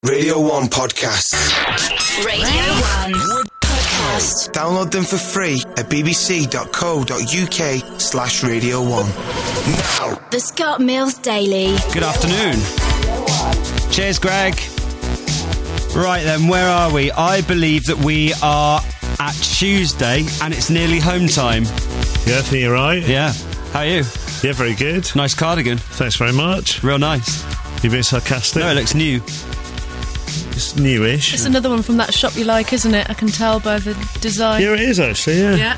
Radio 1 Podcasts. Radio 1 Podcast. Download them for free at bbc.co.uk/Radio 1. Now. The Scott Mills Daily. Good afternoon. Cheers, Greg. Right then, where are we? I believe that we are at Tuesday and it's nearly home time. Yeah, I think you're right. Yeah. How are you? Yeah, very good. Nice cardigan. Thanks very much. Real nice. You being sarcastic? No, it looks new. It's newish. It's another one from that shop you like, isn't it? I can tell by the design. Yeah, it is actually, yeah. Yeah.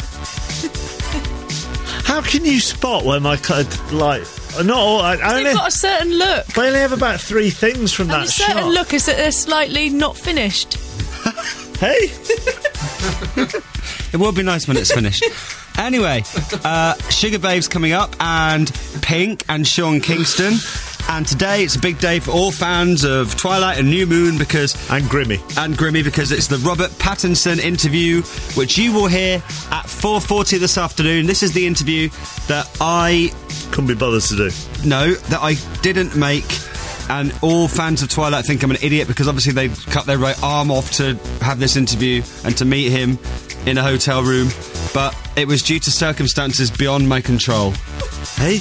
How can you spot when my not all, I only, They've got a certain look. I only have about 3 things from And that the certain shop. look is that they're slightly not finished. Hey? It will be nice when it's finished. Anyway, Sugar Babe's coming up, and Pink and Sean Kingston. And today it's a big day for all fans of Twilight and New Moon And Grimmy. because it's the Robert Pattinson interview, which you will hear at 4:40 this afternoon. This is the interview that I Couldn't be bothered to do. that I didn't make, and all fans of Twilight think I'm an idiot because obviously they cut their right arm off to have this interview and to meet him in a hotel room, but it was due to circumstances beyond my control. Hey?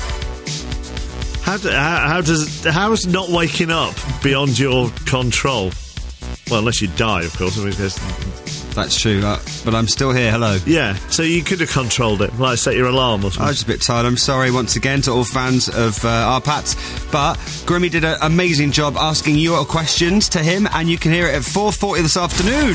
How's not waking up beyond your control? Well, unless you die, of course. That's true, but I'm still here. Hello. Yeah, so you could have controlled it, like set your alarm or something. I was just a bit tired. I'm sorry once again to all fans of our Pats, but Grimmy did an amazing job asking your questions to him, and you can hear it at 4:40 this afternoon.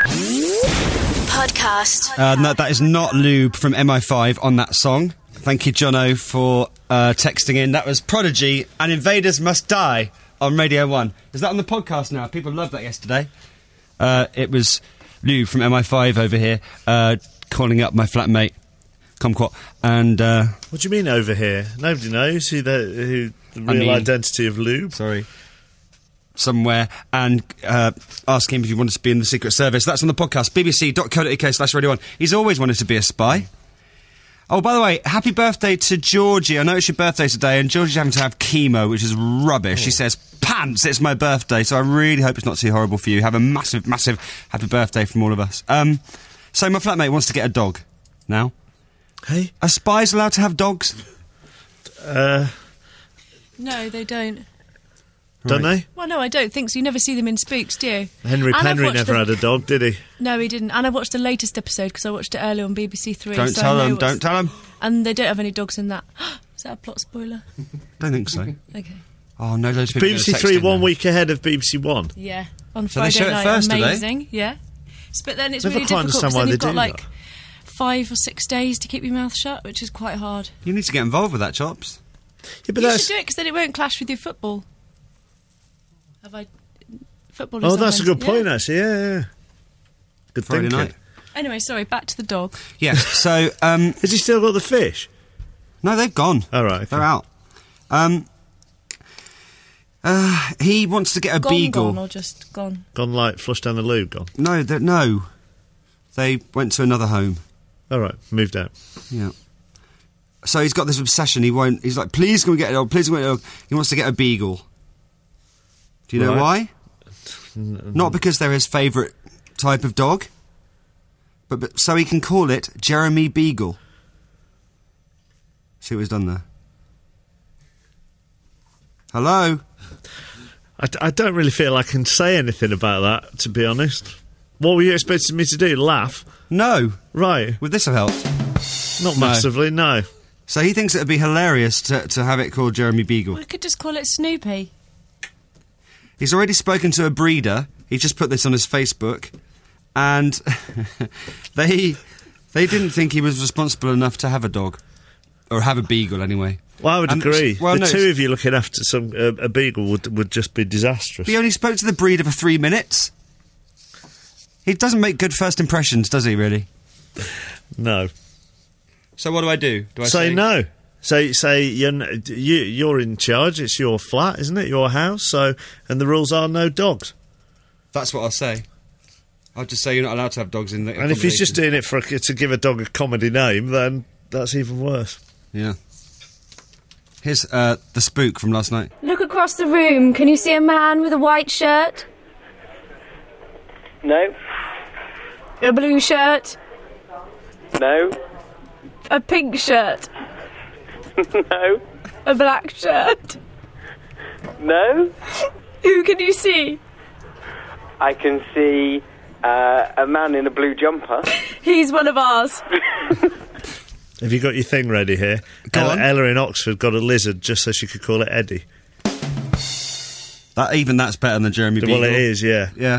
Podcast. No, that is not Lube from MI5 on that song. Thank you, Jono, for texting in. That was Prodigy and Invaders Must Die on Radio 1. Is that on the podcast now? People loved that yesterday. It was Lube from MI5 over here calling up my flatmate, Kumquat, and... What do you mean over here? Nobody knows who the real identity of Lube. Sorry. Somewhere, and asking him if he wanted to be in the Secret Service. That's on the podcast, bbc.co.uk/Radio 1. He's always wanted to be a spy. Oh, by the way, happy birthday to Georgie. I know it's your birthday today, and Georgie's having to have chemo, which is rubbish. She says, pants, it's my birthday, so I really hope it's not too horrible for you. Have a massive, massive happy birthday from all of us. So my flatmate wants to get a dog now. Hey? Are spies allowed to have dogs? No, they don't. Don't they? Well, no, I don't think so. You never see them in Spooks, do you? Henry never had a dog, did he? No, he didn't. And I watched the latest episode because I watched it earlier on BBC Three. Don't tell them. And they don't have any dogs in that. Is that a plot spoiler? Don't think so. Okay. Oh, no, those people BBC Three 1 week ahead of BBC One. Yeah. On So they Friday show it night. first, do they? Amazing. Yeah. But then it's Never really quite difficult understand because why then they you've got do like that. 5 or 6 days to keep your mouth shut, which is quite hard. You need to get involved with that, Chops. Yeah, but You that's... should do it because then it won't clash with your football. Have I... Football is Oh, on that's a Wednesday. good point, Yeah. actually, yeah. Good Friday thinking. night. Anyway, sorry, back to the dog. Yes, so, Has he still got the fish? no, they've gone. Oh, right, okay. They're out. He wants to get a beagle. Gone or just gone? Gone, like, flushed down the loo, gone? No, they went to another home. All right, moved out. Yeah. So he's got this obsession. He's like, please can we get a dog? Please can we get a dog? He wants to get a beagle. Do you know Right. why? Not because they're his favourite type of dog, but so he can call it Jeremy Beagle. See what he's done there? Hello? I don't really feel I can say anything about that, to be honest. What were you expecting me to do? Laugh? No. Right. Would this have helped? Not massively, no. So he thinks it would be hilarious to have it called Jeremy Beagle. We could just call it Snoopy. He's already spoken to a breeder. He just put this on his Facebook, and they didn't think he was responsible enough to have a dog, or have a beagle anyway. Well, I would agree. Well, the two of you looking after a beagle would just be disastrous. He only spoke to the breeder for 3 minutes. He doesn't make good first impressions, does he? Really? No. So what do I do? Do I say no? Say you're in charge. It's your flat, isn't it? Your house. So, and the rules are no dogs. That's what I'll say. I'll just say you're not allowed to have dogs in the. And if he's just doing it to give a dog a comedy name, then that's even worse. Yeah. Here's the spook from last night. Look at across the room, can you see a man with a white shirt? No. A blue shirt? No. A pink shirt? No. A black shirt? No. Who can you see? I can see a man in a blue jumper. He's one of ours. Have you got your thing ready here? Go on. Ella in Oxford got a lizard just so she could call it Eddie. That's better than Jeremy Beagle. Well, it is, yeah. Yeah.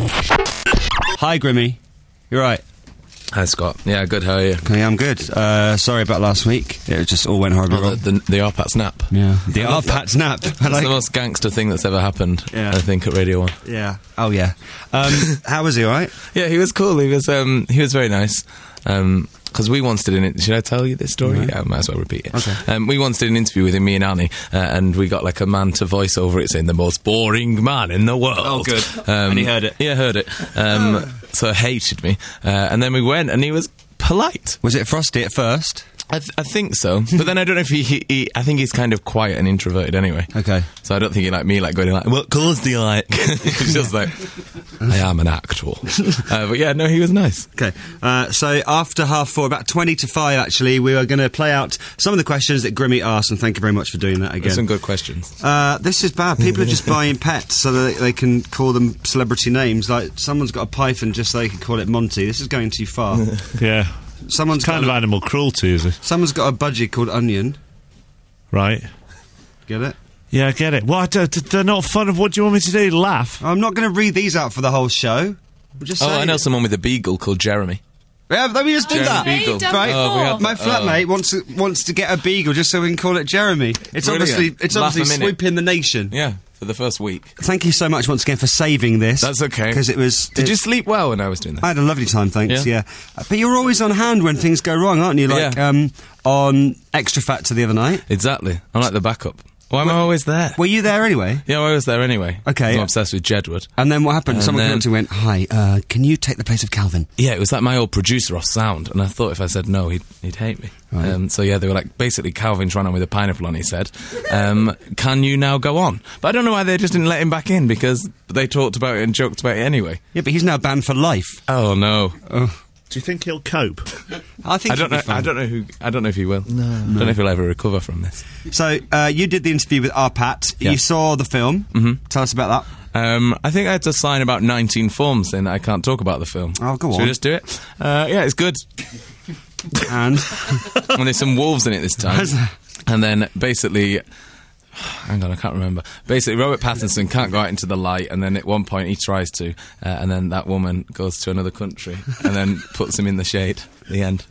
Hi, Grimmy. You're right. Hi, Scott. Yeah, good. How are you? Okay, I'm good. Sorry about last week. It just all went horribly wrong. The Arpat snap. Yeah. The Arpat snap. It's the most gangster thing that's ever happened, Yeah. I think, at Radio 1. Yeah. Oh, yeah. How was he, all right? Yeah, he was cool. He was very nice. Because we once did should I tell you this story? Right. Yeah, I might as well repeat it. Okay. We once did an interview with him, me and Annie, and we got like a man to voice over it saying the most boring man in the world. Oh, good. And he heard it. Yeah, heard it. So hated me. And then we went, and he was polite. Was it frosty at first? I think so, but then I don't know if he I think he's kind of quiet and introverted anyway. Okay. So I don't think he like me, like going like, what colours do you like? He's just like, I am an actor. But yeah, no, he was nice. Okay. So after 4:30, about 20 to 5, actually, we are going to play out some of the questions that Grimmy asked, and thank you very much for doing that again. There's some good questions. This is bad. People are just buying pets so that they can call them celebrity names. Like, someone's got a python just so they can call it Monty. This is going too far. Yeah. Someone's Kind of animal cruelty, is it? Someone's got a budgie called Onion. Right. Get it? Yeah, I get it. What? They're not fun. What do you want me to do? Laugh? I'm not going to read these out for the whole show. We'll just say I know someone with a beagle called Jeremy. Yeah, let me just do Jeremy that. Beagle. Right? Oh, we had My flatmate wants to get a beagle just so we can call it Jeremy. It's Brilliant. obviously Laugh a minute. sweeping the nation. Yeah, for the first week. Thank you so much once again for saving this. That's okay. Because it was. Did you sleep well when I was doing this? I had a lovely time, thanks. Yeah? Yeah, but you're always on hand when things go wrong, aren't you? Like on Extra Factor the other night. Exactly. I'm like the backup. Why am I always there? Were you there anyway? Yeah, I was there anyway. Okay. I'm obsessed with Jedward. And then what happened? And Someone came then- up to me and went, "Hi, can you take the place of Calvin?" Yeah, it was like my old producer off sound, and I thought if I said no, he'd hate me. Right. So yeah, they were like, basically Calvin's ran on with a pineapple on, he said, can you now go on? But I don't know why they just didn't let him back in, because they talked about it and joked about it anyway. Yeah, but he's now banned for life. Oh no. Do you think he'll cope? I think I don't he'll know. be fine. I don't know if he will. No. I don't know if he'll ever recover from this. So you did the interview with Arpat. Yeah. You saw the film. Mm-hmm. Tell us about that. I think I had to sign about 19 forms saying that I can't talk about the film. Oh, go Should on. we just do it? Yeah, it's good. And And there's some wolves in it this time. Is there? And then basically, hang on, I can't remember. Basically, Robert Pattinson can't go out into the light, and then at one point he tries to, and then that woman goes to another country and then puts him in the shade. The end.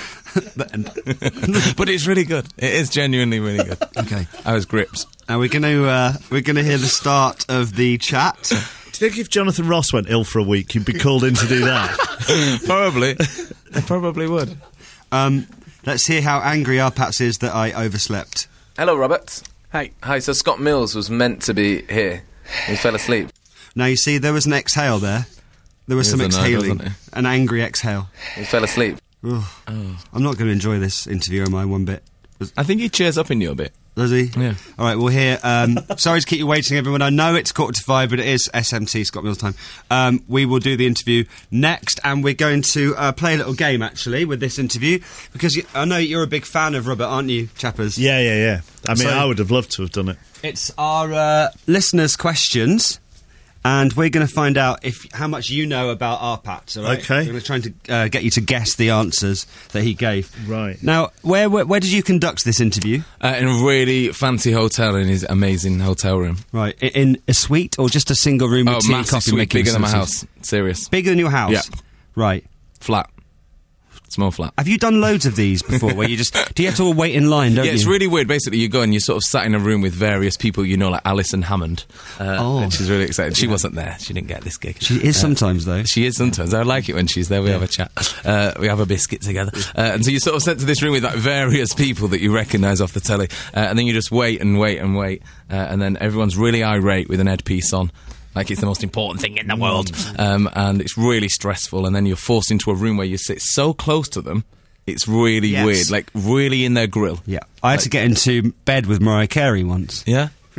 But it's really good. It is genuinely really good. Okay. I was gripped. we're going to hear the start of the chat. Do you think if Jonathan Ross went ill for a week, you'd be called in to do that? Probably. I probably would. Let's hear how angry Arpat is that I overslept. Hello, Robert. Hi, so Scott Mills was meant to be here. He fell asleep. Now, you see, there was an exhale there. There was He some was a nerd, exhaling. wasn't An angry exhale. He fell asleep. Ugh. I'm not going to enjoy this interview, am I, one bit? I think he cheers up in you a bit. Does he? Yeah. All right, we'll hear. Sorry to keep you waiting, everyone. I know it's 5:15, but it is SMT, Scott Mills time. We will do the interview next, and we're going to play a little game, actually, with this interview, because I know you're a big fan of Robert, aren't you, chappers? Yeah. I mean, So- I would have loved to have done it. It's our listeners' questions, and we're going to find out how much you know about Arpat, all right? Okay. We're going to try and get you to guess the answers that he gave. Right. Now, where did you conduct this interview? In a really fancy hotel in his amazing hotel room. Right, in a suite or just a single room with tea and massive coffee suite, making bigger than my sauces? house. Serious. Bigger than your house? Yeah. Right. Flat. Small flat. Have you done loads of these before where you just... Do you have to all wait in line, don't you? Yeah, it's really weird. Basically, you go and you're sort of sat in a room with various people, you know, like Alison Hammond. And she's really excited. She wasn't there. She didn't get this gig. She is sometimes, though. She is sometimes. I like it when she's there. We have a chat. We have a biscuit together. And so you're sort of sent to this room with like various people that you recognise off the telly. And then you just wait and wait and wait. And then everyone's really irate with an headpiece on. Like it's the most important thing in the world. And it's really stressful. And then you're forced into a room where you sit so close to them. It's really weird. Like really in their grill. Yeah. I had to get into bed with Mariah Carey once. Yeah? Yeah.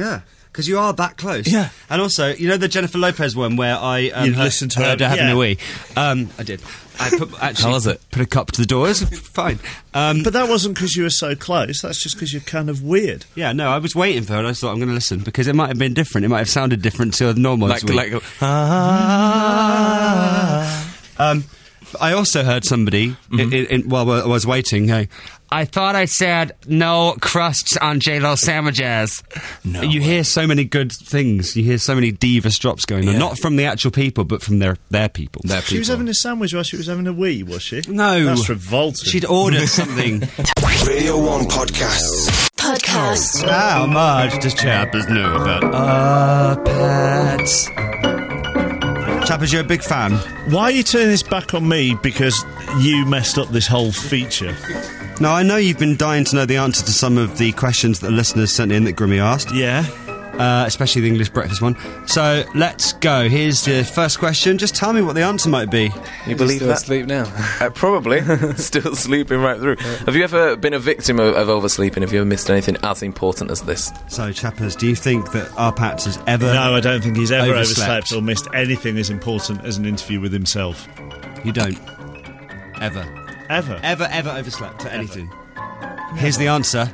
Because you are that close. Yeah. And also, you know the Jennifer Lopez one where I You've listened to her, heard her having yeah. a wee? I did. I How was it? put a cup to the door. It was fine. But that wasn't because you were so close. That's just because you're kind of weird. Yeah, no, I was waiting for her and I thought I'm going to listen because it might have been different. It might have sounded different to a normal Like, wee. I also heard somebody while I was waiting going, I thought I said no crusts on J-Lo sandwiches. No You way. hear so many good things. You hear so many divas drops going on. Yeah. Not from the actual people, but from their people. Their She was people. having a sandwich while she was having a wee, was she? No. That's revolting. She'd ordered something. Radio 1 Podcasts. Podcast. How much does Chappers know about pets? Chappers, you're a big fan. Why are you turning this back on me because you messed up this whole feature? Now, I know you've been dying to know the answer to some of the questions that the listeners sent in that Grimmy asked. Yeah. Especially the English breakfast one. So let's go. Here's the first question. Just tell me what the answer might be. You believe Still that? asleep now. Probably. Still sleeping right through. Have you ever been a victim of oversleeping? Have you ever missed anything as important as this? So, Chappers, do you think that Arpats has ever... No, I don't think he's ever Overslept. overslept or missed anything as important as an interview with himself. You don't. Ever. Ever. Ever overslept for anything. Here's the answer.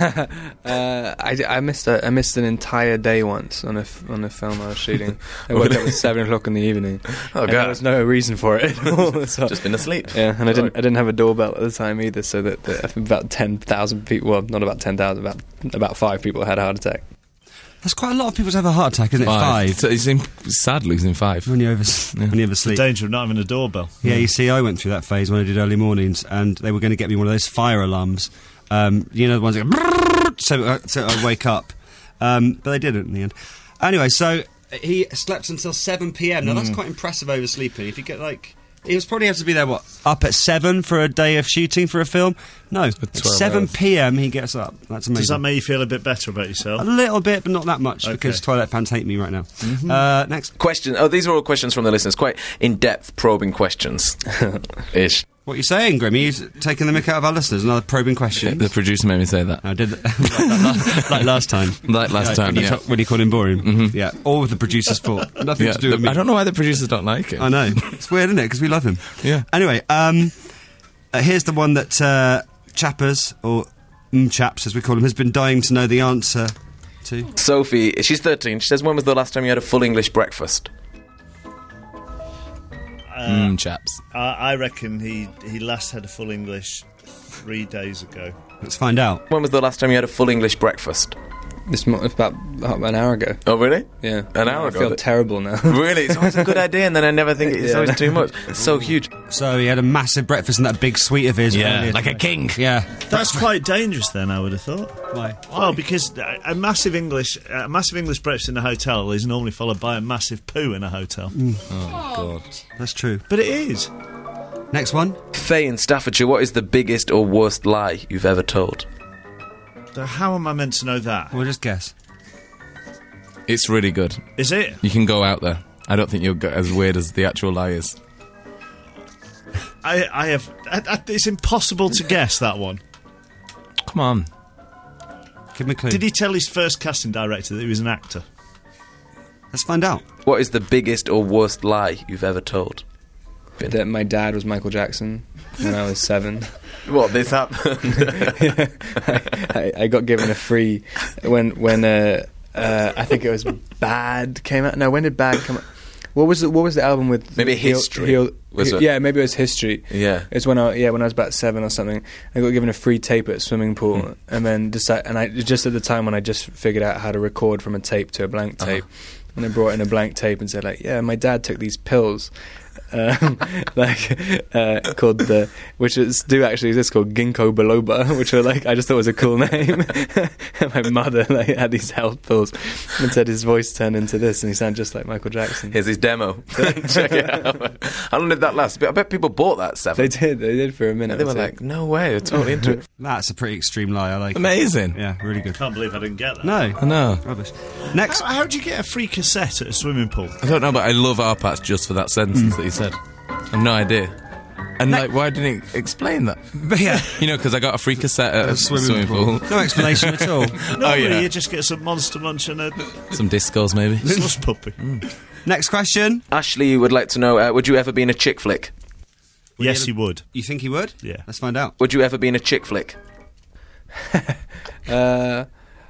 I missed an entire day once on a film I was shooting. I woke up at 7 o'clock in the evening. Oh, and God. there was no reason for it. So, Just been asleep. yeah, and I didn't have a doorbell at the time either. So that I think about 10,000 people. Well, not about 10,000. About 5 people had a heart attack. That's quite a lot of people to have a heart attack, isn't it? 5. So it's sad losing 5. When you oversleep. Danger of not having a doorbell. Yeah, you see, I went through that phase when I did early mornings, and they were going to get me one of those fire alarms. You know, the ones that go so I'd wake up. But they didn't in the end. Anyway, so he slept until 7 p.m. Now, that's quite impressive oversleeping. If you get, like... He was probably have to be there, up at 7 for a day of shooting for a film? No, at 7 p.m. he gets up. That's amazing. Does that make you feel a bit better about yourself? A little bit, but not that much, Okay. because toilet fans hate me right now. Next. Question. Oh, these are all questions from the listeners. Quite in-depth, probing questions. Ish. What are you saying, Grimmy? You're taking the mick out of our listeners. Another probing question. The producer made me say that. I did like last time. Like last time, when yeah. When you called him boring. Yeah, all with the producer's fault. Nothing Yeah, to do with me. I don't know why the producers don't like it. I know. It's weird, isn't it? Because we love him. Yeah. Anyway, here's the one that Chappers, or Chaps as we call him, has been dying to know the answer to. Sophie, she's 13. She says, when was the last time you had a full English breakfast? Chaps. I reckon he last had a full English 3 days ago. Let's find out. When was the last time you had a full English breakfast? About an hour ago. Oh, really? Yeah, An hour I ago? feel terrible now. Really? It's always a good idea, and then I never think it's always too much. It's so huge. So he had a massive breakfast in that big suite of his. Yeah, earlier like a today. king. Yeah. That's quite dangerous then, I would have thought. Why? Well, because a massive English breakfast in a hotel is normally followed by a massive poo in a hotel. Oh, God. That's true. But it is. Next one. Faye in Staffordshire, what is the biggest or worst lie you've ever told? So how am I meant to know that? We'll just guess. It's really good. Is it? You can go out there. I don't think you'll go as weird as the actual lie is. I have. It's impossible to guess that one. Come on. Give me a clue. Did he tell his first casting director that he was an actor? Let's find out. What is the biggest or worst lie you've ever told? That my dad was Michael Jackson when I was 7. What, this happened? I got given a free when I think it was Bad came out. No, when did Bad come out? What was the album with? Maybe History. Was it? Yeah, maybe it was History. Yeah. It's when I was about 7 or something. I got given a free tape at a swimming pool, and then I just at the time when I just figured out how to record from a tape to a blank tape, and I brought in a blank tape and said like, yeah, my dad took these pills. Called which do actually exist, called ginkgo biloba, which are like I just thought was a cool name. And my mother had these health pills and said his voice turned into this, and he sounded just like Michael Jackson. Here's his demo. Check it out. How long did that last? I bet people bought that 7. They did for a minute. They were like, no way, they're totally into it. That's a pretty extreme lie. I like it. Amazing. Yeah, really good. Can't believe I didn't get that. No. I know. Rubbish. Next. How do you get a free cassette at a swimming pool? I don't know, but I love Arpats just for that sentence that he said. I've no idea. And why didn't he explain that? Yeah. Because I got a free cassette at a swimming pool. No explanation at all. Normally you just get some Monster Munch and some discos, maybe. Slush puppy. Next question. Ashley would like to know, would you ever be in a chick flick? Yes, he would. You think he would? Yeah. Let's find out. Would you ever be in a chick flick? Yeah,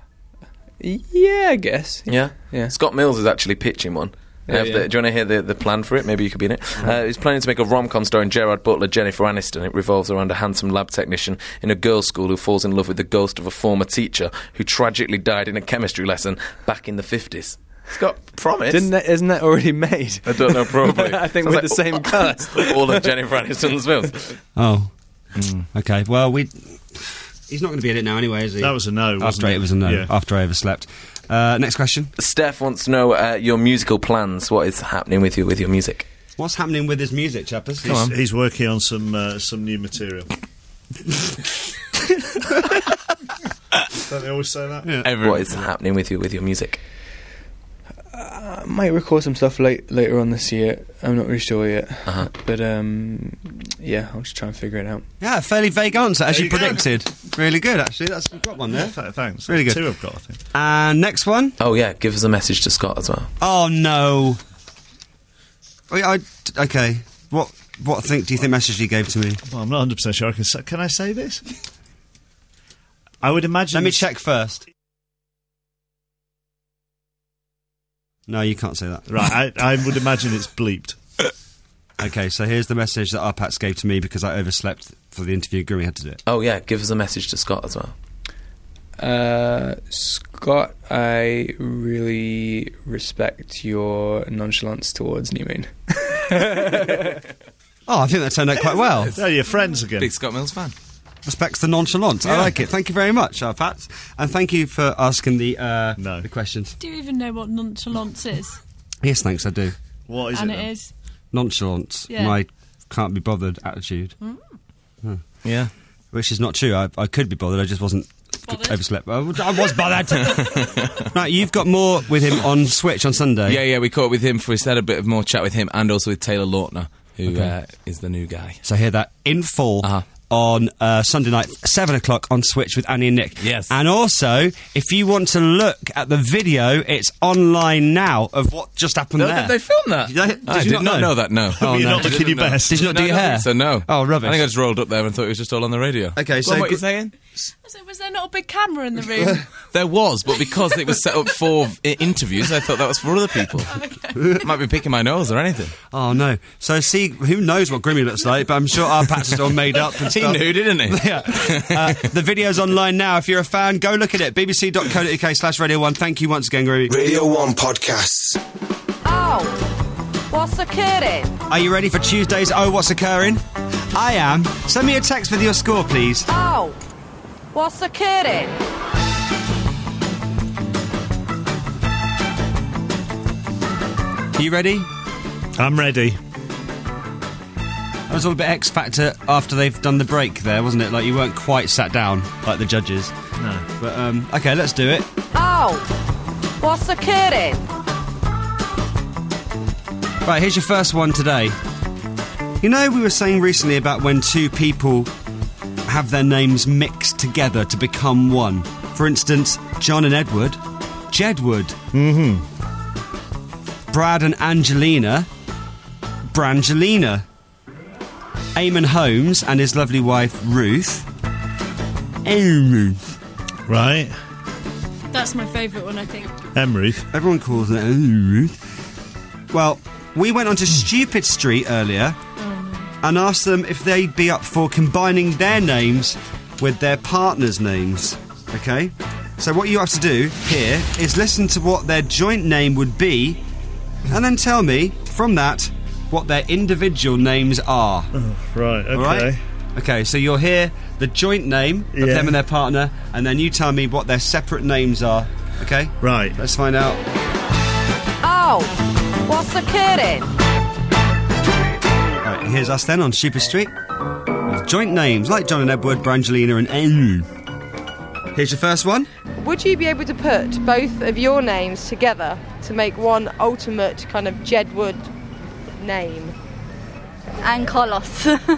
I guess. Yeah? Yeah. Scott Mills is actually pitching one. Do you want to hear the plan for it? Maybe you could be in it. He's planning to make a rom-com starring Gerard Butler, Jennifer Aniston. It revolves around a handsome lab technician in a girls' school who falls in love with the ghost of a former teacher who tragically died in a chemistry lesson back in the 50s. It's got promise. Isn't that already made? I don't know, probably. I think with the same cast. All of Jennifer Aniston's films. Oh. Okay, well, he's not going to be in it now anyway, is he? That was a no, wasn't it? It was a no, Yeah. after I overslept. Next question. Steph wants to know your musical plans. What is happening with your music? What's happening with his music, chappers? He's working on some new material. Don't they always say that? Yeah. What is happening with your music? I might record some stuff later on this year. I'm not really sure yet. But yeah, I'll just try and figure it out. Yeah, fairly vague answer, as There you you go. predicted. Really good, actually. We've got one there. Thanks. Really good. Two I've got, I think. And next one. Oh, yeah, give us a message to Scott as well. Oh, no. Okay. What do you think message he gave to me? Well, I'm not 100% sure. Can I say this? I would imagine... Let me check first. No, you can't say that. Right, I would imagine it's bleeped. Okay, so here's the message that Arpats gave to me because I overslept for the interview. Guri had to do it. Oh, yeah, give us a message to Scott as well. Scott, I really respect your nonchalance towards Newman. Oh, I think that turned out quite well. Oh, you're friends again. Big Scott Mills fan. Respects the nonchalance. I like it. Thank you very much, Arpats. And thank you for asking the questions. Do you even know what nonchalance is? Yes, thanks, I do. What is and it? it is. Nonchalance. Yeah. My can't be bothered attitude. Yeah. Which is not true. I could be bothered, I just wasn't overslept. I was bothered. Right, you've got more with him on Switch on Sunday. Yeah, we caught up with him we had a bit of more chat with him and also with Taylor Lautner, who is the new guy. So hear that in full on Sunday night, 7 o'clock on Switch with Annie and Nick. Yes. And also, if you want to look at the video, it's online now of what just happened there. They filmed that? Did you did not know that, no. Oh, You're no. not looking your best. Did you not do your hair? So no. Oh, rubbish. I think I just rolled up there and thought it was just all on the radio. Okay, so what are you saying? So was there not a big camera in the room? There was, but because it was set up for interviews, I thought that was for other people. Might be picking my nose or anything. Oh, no. So, see, who knows what Grimmy looks like, but I'm sure our patch is all made up and He stuff. knew, didn't he? Yeah. The video's online now. If you're a fan, go look at it. bbc.co.uk/Radio 1. Thank you once again, Grimmy. Radio 1 podcasts. Oh, what's occurring? Are you ready for Tuesday's Oh, What's Occurring? I am. Send me a text with your score, please. Oh, what's occurring? Are you ready? I'm ready. That was all a bit X Factor after they've done the break there, wasn't it? Like you weren't quite sat down like the judges. No. But, okay, let's do it. Oh, what's occurring? Right, here's your first one today. You know, we were saying recently about when two people have their names mixed together to become one. For instance, John and Edward, Jedward. Mm-hmm. Brad and Angelina, Brangelina. Eamon Holmes and his lovely wife, Ruth. Ruth. Right. That's my favourite one, I think. Ruth. Everyone calls it Ruth. Well, we went onto Stupid Street earlier and asked them if they'd be up for combining their names with their partner's names. Okay? So what you have to do here is listen to what their joint name would be and then tell me, from that, what their individual names are. Oh, right, okay. All right? Okay, so you'll hear the joint name of them and their partner, and then you tell me what their separate names are. Okay? Right. Let's find out. Oh, what's occurring? Right, here's us then on Stupid Street. With joint names like John and Edward, Brangelina and Andrew. Here's your first one. Would you be able to put both of your names together to make one ultimate kind of Jedward name? And Carlos.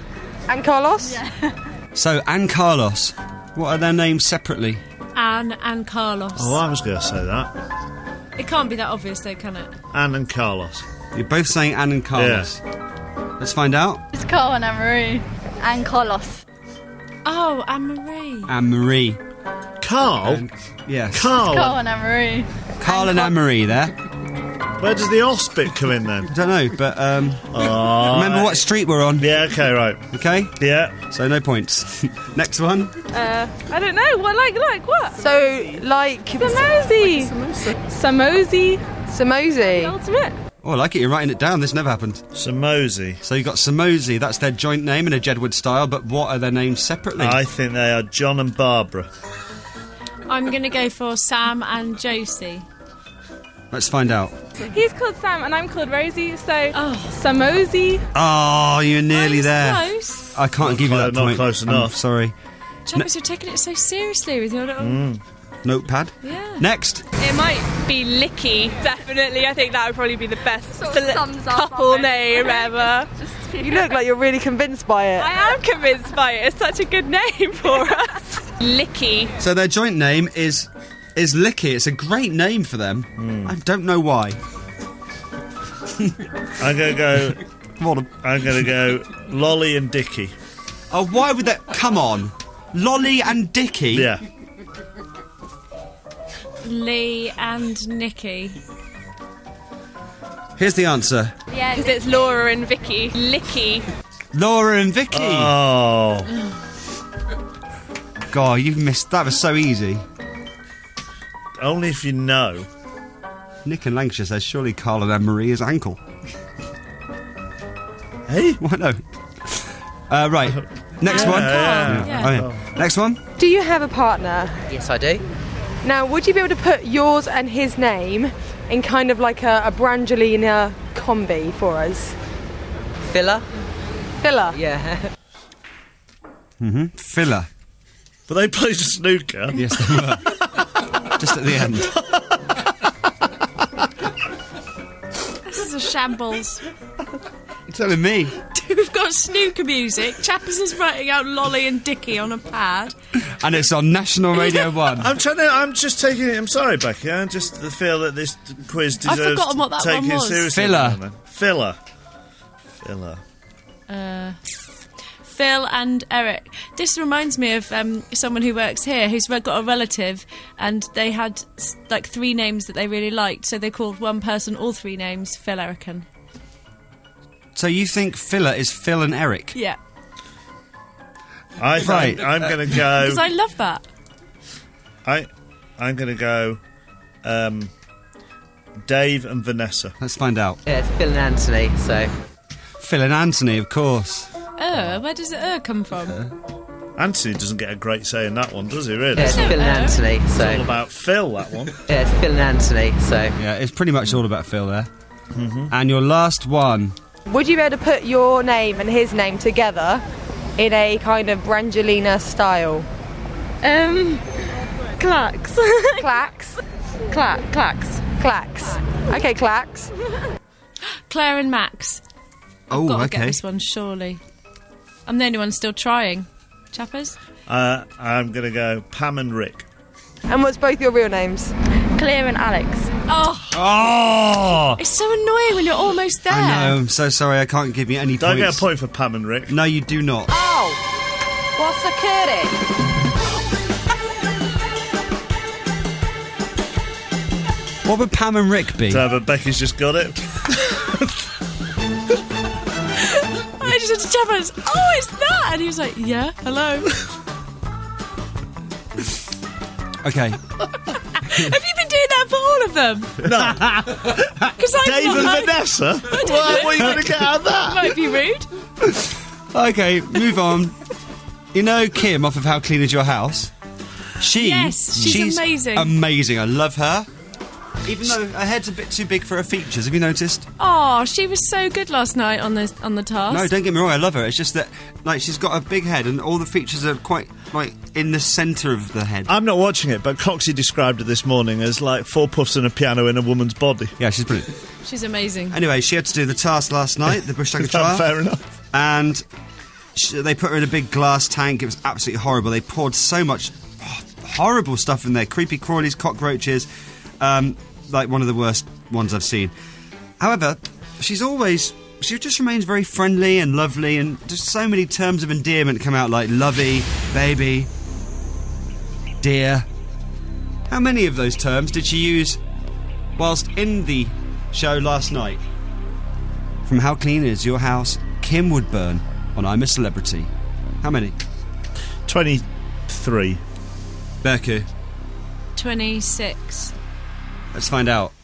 And Carlos? So, Anne Carlos. What are their names separately? Anne and Carlos. Oh, I was going to say that. It can't be that obvious, though, can it? Anne and Carlos. You're both saying Anne and Carlos. Let's find out. It's Carl and Anne-Marie. And Carlos. Oh, Anne-Marie. Anne-Marie. Carl? Yes. Carl. Carl and Anne-Marie. Carl and Anne-Marie there. Where does the os bit come in then? I don't know, but remember what street we're on? Yeah, okay, right. Okay? Yeah. So no points. Next one. I don't know. What, like what? So, like... Samosi. Samosi. Samosi. Ultimate. Oh, I like it. You're writing it down. This never happened. Samosi. So you got Samosi. That's their joint name in a Jedward style, but what are their names separately? I think they are John and Barbara. I'm going to go for Sam and Josie. Let's find out. He's called Sam and I'm called Rosie, so Samosi. Oh, you're nearly there. Close. I can't give you that not point. close enough. I'm sorry. Chappers, you're taking it so seriously with your little... Notepad. Yeah. Next. It might be Licky, definitely. I think that would probably be the best sums up couple our name ever. You look like you're really convinced by it. I am convinced by it. It's such a good name for us. Licky. So their joint name is Licky. It's a great name for them. I don't know why. I'm going to go... I'm going to go Lolly and Dickie. Oh, why would that... Come on. Lolly and Dickie? Yeah. Lee and Nikki. Here's the answer. Yeah, because it's Laura and Vicky. Licky. Laura and Vicky. Oh. God, you've missed... That was so easy. Only if you know. Nick in Lancashire says, surely Carl and Anne-Marie is ankle. Hey? Why no? Right. Next one. Yeah. Oh, yeah. Next one. Do you have a partner? Yes, I do. Now, would you be able to put yours and his name in kind of like a Brangelina combi for us? Filler? Filler? Yeah. Filler. But they played snooker. Yes, they were. Just at the end. This is a shambles. You're telling me. We've got snooker music. Chappers is writing out Lolly and Dickie on a pad. And it's on National Radio 1. I'm just taking it... I'm sorry, Becky. I just feel that this quiz deserves forgotten what that taking one was. seriously. Filler. Filler. Phil and Eric. This reminds me of someone who works here who's got a relative, and they had like 3 names that they really liked, so they called one person all 3 names Phil Erican. So you think Filler is Phil and Eric? Yeah. I'm going to go... Because I love that. I'm going to go Dave and Vanessa. Let's find out. Yeah, it's Phil and Anthony, so... Phil and Anthony, of course. Where does the come from? Anthony doesn't get a great say in that one, does he, really? Yeah, it's Phil and Anthony, so... It's all about Phil, that one. Yeah, it's Phil and Anthony, so... Yeah, it's pretty much all about Phil there. And your last one... Would you be able to put your name and his name together in a kind of Brangelina style? Clacks. Clacks? Clacks. Clacks. Okay, Clacks. Claire and Max. Oh, Got to okay. get this one, surely. I'm the only one still trying. Chappers? I'm going to go Pam and Rick. And what's both your real names? Claire and Alex. Oh! It's so annoying when you're almost there. I know, I'm so sorry, I can't give you any Don't points. get a point for Pam and Rick. No, you do not. Oh, what's occurring? What would Pam and Rick be? So, but Becky's just got it. I just said to Chappers, oh, it's that! And he was like, yeah, hello. Okay. Have you been doing that for all of them? No. Because Dave and Vanessa? What are you going to get out of that? Might be rude. Okay, move on. You know Kim off of How Clean Is Your House? Yes, she's amazing. Amazing, I love her. Even though her head's a bit too big for her features, have you noticed? Oh, she was so good last night on the task. No, don't get me wrong, I love her. It's just that, like, she's got a big head and all the features are quite, like, in the centre of the head. I'm not watching it, but Coxie described it this morning as like 4 puffs and a piano in a woman's body. Yeah, she's brilliant. She's amazing. Anyway, she had to do the task last night, the Bush Tucker trial. Fair enough. And They put her in a big glass tank. It was absolutely horrible. They poured so much horrible stuff in there. Creepy crawlies, cockroaches. Like one of the worst ones I've seen. However, she just remains very friendly and lovely, and just so many terms of endearment come out, like lovey, baby, dear. How many of those terms did she use whilst in the show last night? From How Clean Is Your House, Kim Woodburn on I'm a Celebrity. How many? 23. Becky? 26. Let's find out.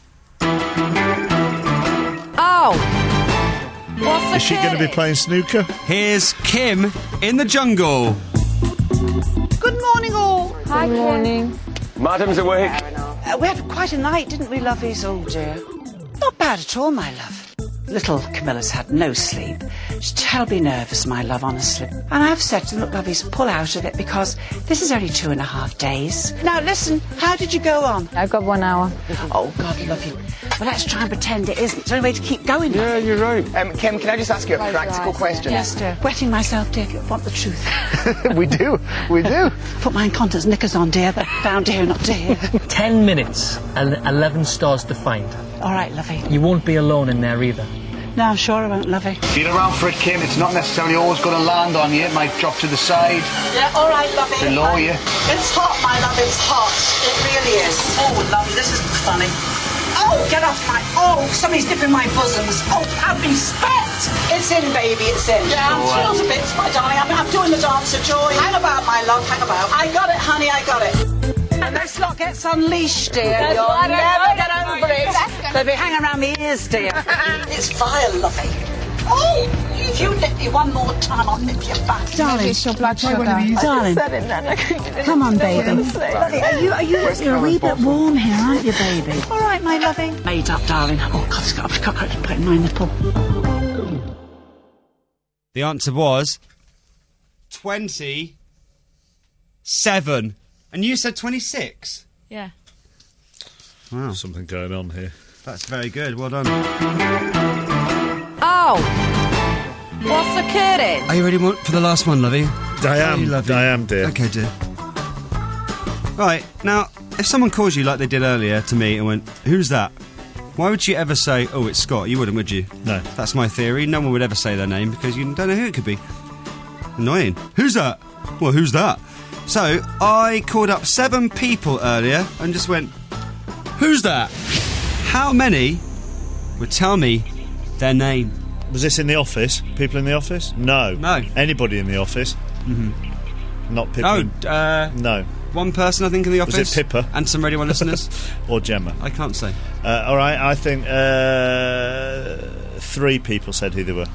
Oh! What's the Is she going to be playing snooker? Here's Kim in the jungle. Good morning, all. Hi, Good morning. Madam's awake. We had quite a night, didn't we, lovies? Oh, dear. Not bad at all, my love. Little Camilla's had no sleep. She's terribly nervous, my love, honestly. And I've said to them, look, lovies, pull out of it, because this is only 2.5 days. Now, listen, how did you go on? I've got 1 hour. Oh, God love you. Well, let's try and pretend it isn't. It's the only way to keep going. Yeah, you're right. Kim, can I just ask you a practical question? Yes, dear. Wetting myself, dear. Want the truth? We do. Put my incontinence knickers on, dear, but down dear, not dear. 10 minutes and 11 stars to find. All right, lovey. You won't be alone in there either. No, I'm sure I won't, lovey. Feel around for it, Kim. It's not necessarily always going to land on you. It might drop to the side. Yeah, all right, lovey. Below you. It's hot, my love. It's hot. It really is. Oh, lovely. This isn't funny. Oh, get off my... Oh, somebody's dipping my bosoms. Oh, I've been spanked. It's in, baby. It's in. Yeah, I'm thrilled a bit, my darling. I'm doing the dance of joy. Hang about, my love. Hang about. I got it, honey. I got it. And this lot gets unleashed, dear. That's You'll what I never got. get over it. They'll be hanging around my ears, dear. It's vile, lovey. Oh, if you nip me one more time, I'll nip you back. Darling, it's your blood sugar. Darling, come on, baby. You're a wee bit warm here, aren't you, baby? All right, my lovey. Made up, darling. Oh, God, it's got a cockroach put in my nipple. The answer was 27. And you said 26? Yeah. Wow. Something going on here. That's very good. Well done. Oh! What's occurring? Are you ready for the last one, lovey? I am, dear. Okay, dear. Right, now, if someone calls you like they did earlier to me and went, who's that? Why would you ever say, oh, it's Scott? You wouldn't, would you? No. That's my theory. No one would ever say their name because you don't know who it could be. Annoying. Who's that? Well, who's that? So, I called up 7 people earlier and just went, who's that? How many would tell me their name? Was this in the office? People in the office? No. No. Anybody in the office? Mm-hmm. Not Pippa. No. One person, I think, in the office. Was it Pippa? And some Radio 1 listeners. Or Gemma? I can't say. All right, I think 3 people said who they were.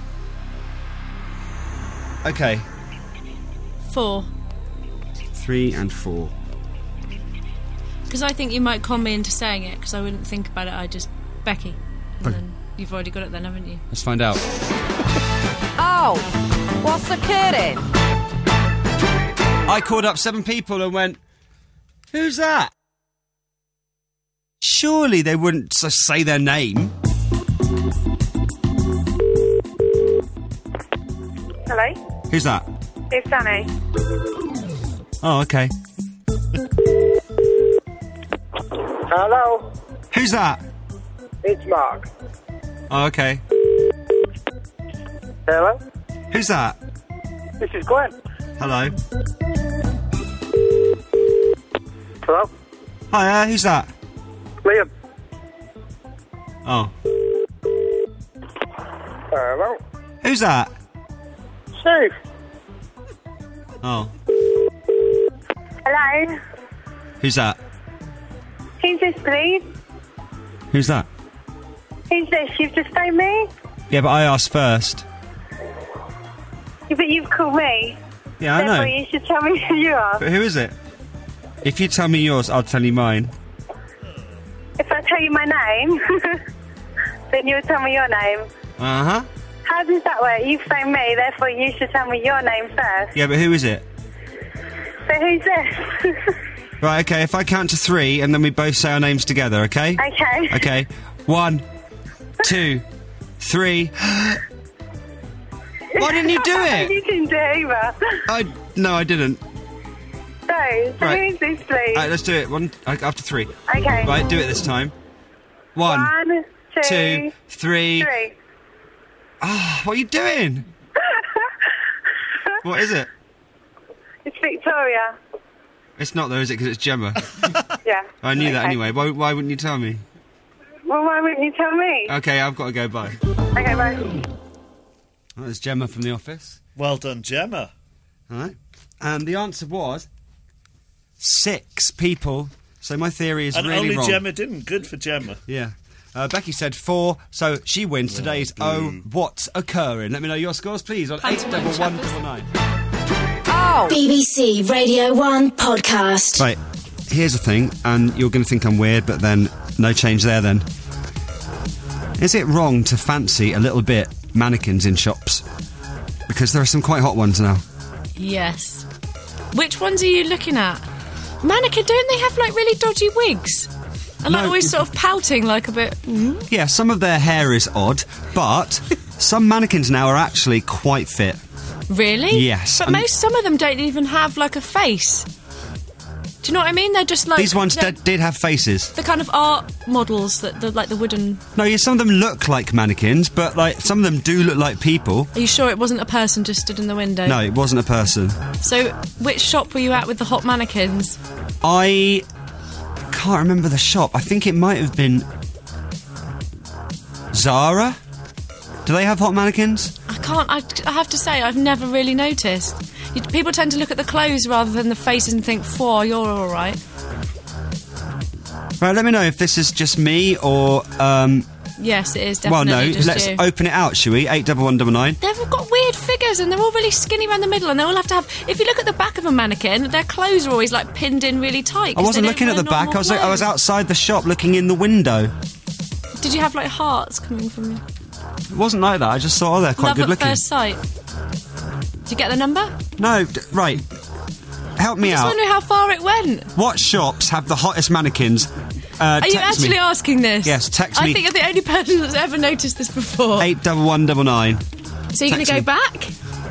Okay. 4. 3 and 4. Because I think you might con me into saying it, because I wouldn't think about it. I just... Becky. And then you've already got it then, haven't you? Let's find out. Oh! What's occurring? I called up 7 people and went, who's that? Surely they wouldn't just say their name. Hello? Who's that? It's Danny. Oh, okay. Hello? Who's that? It's Mark. Oh, okay. Hello? Who's that? This is Glenn. Hello. Hello? Hi, who's that? Liam. Oh. Hello? Who's that? Steve. Oh. Hello? Who's that? Who's this, please? Who's that? Who's this? You've just phoned me? Yeah, but I asked first. Yeah, but you've called me. Yeah, I know. Therefore you should tell me who you are. But who is it? If you tell me yours, I'll tell you mine. If I tell you my name, then you'll tell me your name. Uh-huh. How does that work? You phoned me, therefore you should tell me your name first. Yeah, but who is it? So who's this? Right, okay, if I count to 3 and then we both say our names together, okay? Okay. Okay. 1, 2, 3. Why didn't you do it? You didn't do it either. No, I didn't. So, who Right. is this, please? Let's do it. After 3. Okay. Right, do it this time. 1, 2, 3. Ah, what are you doing? What is it? It's Victoria. It's not though, is it? Because it's Gemma. Yeah. I knew that Okay. anyway. Why wouldn't you tell me? Well, why wouldn't you tell me? Okay, I've got to go. Bye. Okay, bye. Oh, there's Gemma from the office. Well done, Gemma. All right. And the answer was 6 people. So my theory is And really only wrong. Gemma didn't. Good for Gemma. Yeah. Becky said 4, so she wins today's What's Occurring? Let me know your scores, please, on 81199. Oh. BBC Radio 1 podcast. Right, here's the thing, and you're going to think I'm weird, but then no change there then. Is it wrong to fancy a little bit mannequins in shops? Because there are some quite hot ones now. Yes. Which ones are you looking at? Mannequin, don't they have like really dodgy wigs? And like No. always sort of pouting like a bit... Yeah, some of their hair is odd, but some mannequins now are actually quite fit. Really? Yes. But some of them don't even have like a face. Do you know what I mean? They're just like... These ones they're did have faces. the kind of art models, like the wooden... No, yeah, some of them look like mannequins, but like some of them do look like people. Are you sure it wasn't a person just stood in the window? No, it wasn't a person. So, which shop were you at with the hot mannequins? I can't remember the shop. I think it might have been Zara. Do they have hot mannequins? I have to say, I've never really noticed. People tend to look at the clothes rather than the faces and think, you're alright. Right, let me know if this is just me or... Yes, it is well, definitely no, just let's you. open it out, shall we? 81199. They've got weird figures and they're all really skinny around the middle and they all have to have... If you look at the back of a mannequin, their clothes are always like pinned in really tight. I wasn't looking at the back, I was outside the shop looking in the window. Did you have like hearts coming from you? It wasn't like that, I just thought, they're quite Love good at looking. first sight. Did you get the number? No, right. Help me I just out. wondering how far it went. What shops have the hottest mannequins? Are you Text me. actually asking this? Yes, text me. I think you're the only person that's ever noticed this before. 81199. So you're going to go back?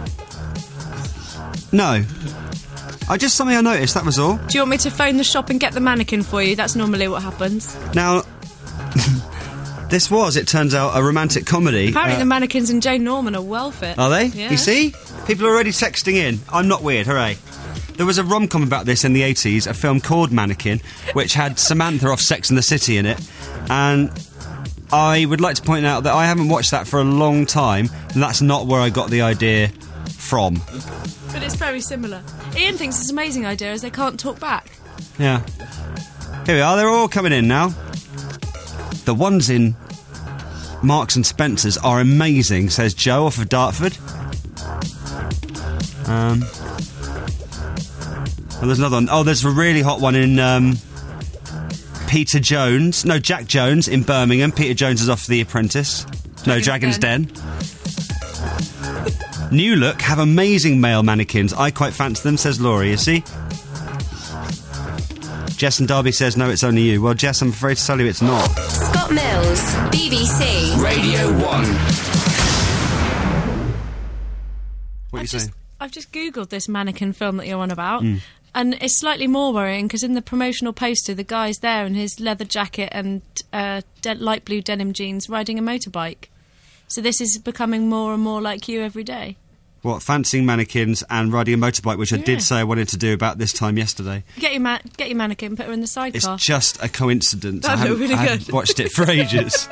No. Just something I noticed, that was all. Do you want me to phone the shop and get the mannequin for you? That's normally what happens. Now, this was, it turns out, a romantic comedy. Apparently the mannequins in Jane Norman are well fit. Are they? Yeah. You see? People are already texting in. I'm not weird, hooray. There was a rom-com about this in the 80s, a film called Mannequin, which had Samantha off Sex and the City in it. And I would like to point out that I haven't watched that for a long time, and that's not where I got the idea from. But it's very similar. Ian thinks it's an amazing idea as they can't talk back. Yeah. Here we are, they're all coming in now. The ones in Marks and Spencer's are amazing, says Joe off of Dartford. Oh, there's another one. Oh, there's a really hot one in Jack Jones in Birmingham. Peter Jones is off The Apprentice. Dragon's Den. New Look have amazing male mannequins. I quite fancy them, says Laurie, you see? Jess and Darby says, no, it's only you. Well, Jess, I'm afraid to tell you it's not. Scott Mills, BBC Radio 1. What are you saying? I've just Googled this mannequin film that you're on about. Mm. And it's slightly more worrying because in the promotional poster, the guy's there in his leather jacket and light blue denim jeans riding a motorbike. So this is becoming more and more like you every day. What, fancying mannequins and riding a motorbike, which I Yeah. did say I wanted to do about this time yesterday. Get your mannequin, put her in the sidecar. It's just a coincidence. That'd look really I good. haven't watched it for ages.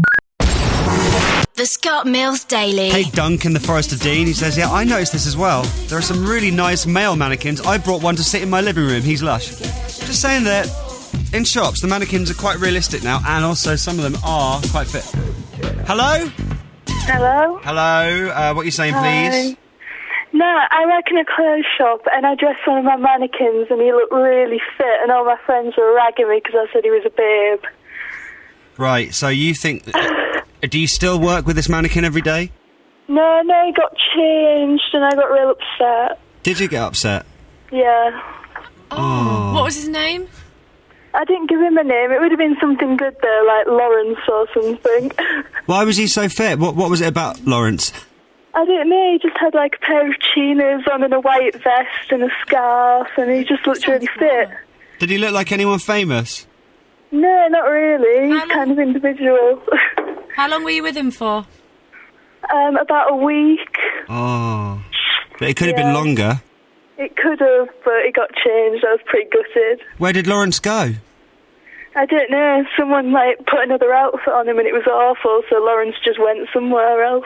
The Scott Mills Daily. Hey, Dunk in the Forest of Dean, he says, yeah, I noticed this as well. There are some really nice male mannequins. I brought one to sit in my living room. He's lush. Just saying that in shops, the mannequins are quite realistic now, and also some of them are quite fit. Hello? Hello? Hello, what are you saying, please? No, I work in a clothes shop and I dressed one of my mannequins and he looked really fit and all my friends were ragging me because I said he was a babe. Right, so you think... do you still work with this mannequin every day? No, he got changed and I got real upset. Did you get upset? Yeah. Oh. What was his name? I didn't give him a name. It would have been something good though, like Lawrence or something. Why was he so fit? What was it about Lawrence? I don't know, he just had like a pair of chinos on and a white vest and a scarf, and he just looked really fit. Did he look like anyone famous? No, not really. He's kind of individual. How long were you with him for? About a week. Oh. But it could have been longer. It could have, but it got changed. I was pretty gutted. Where did Lawrence go? I don't know. Someone, like, put another outfit on him and it was awful, so Lawrence just went somewhere else.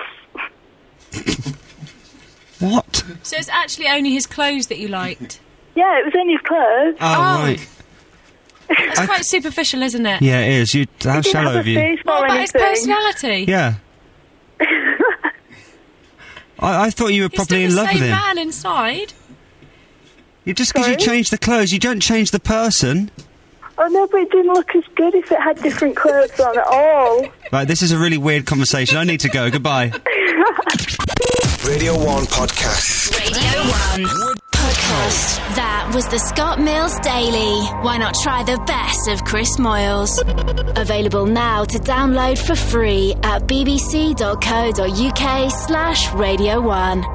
What? So it's actually only his clothes that you liked? Yeah, it was only his clothes. Oh, right. That's quite superficial, isn't it? Yeah, it is. How shallow of you. What about his personality? Yeah. I thought you were probably in love with him. He's still the same man inside. Just because you change the clothes, you don't change the person. Oh, no, but it didn't look as good if it had different clothes on at all. Right, this is a really weird conversation. I need to go. Goodbye. Radio 1 Podcast. Radio 1 Podcast. That was the Scott Mills Daily. Why not try the best of Chris Moyles? Available now to download for free at bbc.co.uk/Radio 1.